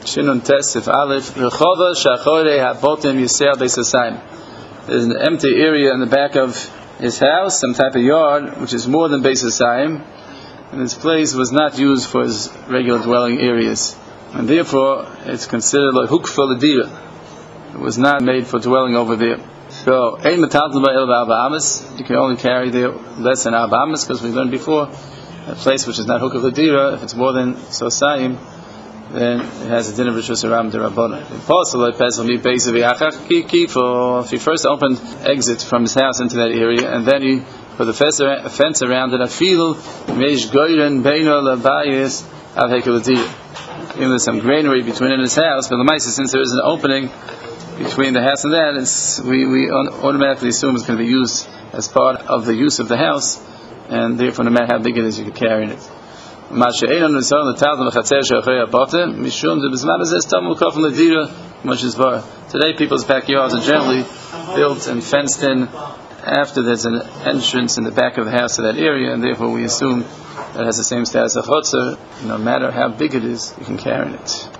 Shinun Tesif Aleph Rechova Shachore Habotim Yisrael Beisasayim. There's an empty area in the back of his house, some type of yard, which is more than Beisasayim, and this place was not used for his regular dwelling areas, and therefore it's considered like Hukfa Ladira. It was not made for dwelling over there. So, you can only carry there less than Arba Amas, because we learned before, a place which is not Hukfa Ladira, if it's more than Sosayim, then it has a din of Rishus Aram D'Rabbanan. If he first opened exit from his house into that area, and then he put a fence around it, even there's some granary between it and his house, but the Maisa, since there is an opening between the house and that, we automatically assume it's going to be used as part of the use of the house, and therefore no matter how big it is, you can carry it. Today people's backyards are generally built and fenced in after there's an entrance in the back of the house to that area, and therefore we assume that it has the same status of chotzer. No matter how big it is, you can carry it.